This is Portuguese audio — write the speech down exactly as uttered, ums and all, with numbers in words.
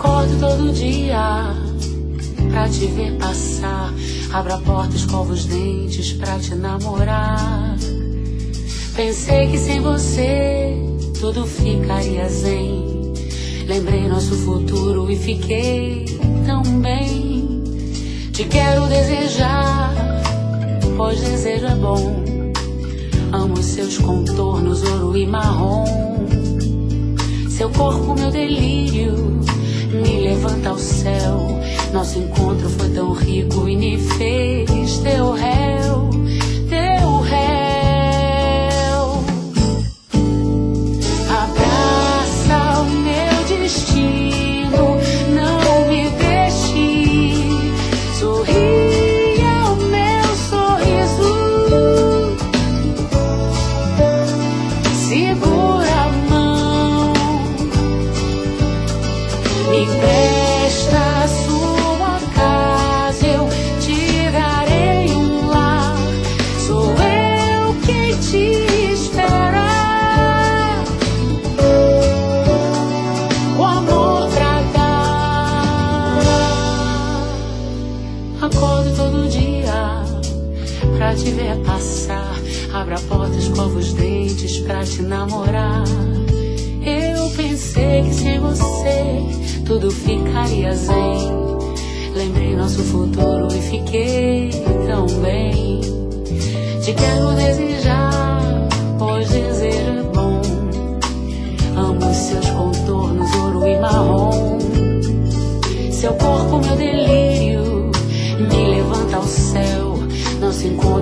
Acordo todo dia pra te ver passar. Abro a porta, escovo os dentes pra te namorar. Pensei que sem você tudo ficaria zen. Lembrei nosso futuro e fiquei tão bem. Te quero desejar, pois desejo é bom. Amo seus contornos, ouro e marrom. Seu corpo, meu delírio, me levanta ao céu. Nosso encontro foi tão rico e me fez teu réu, teu réu. Abraça o meu destino, não me deixe. Sorria ao meu sorriso. Segura a mão, me empresta a sua casa, eu te darei um lar. Sou eu quem te espera, o amor pra dar. Acordo todo dia pra te ver passar. Abro a porta, escovo os dentes pra te namorar. Eu pensei que sem você tudo ficaria zen. Lembrei nosso futuro e fiquei tão bem. Te quero desejar, pois desejo é bom. Amo seus contornos, ouro e marrom. Seu corpo, meu delírio, me levanta ao céu. Nosso encontro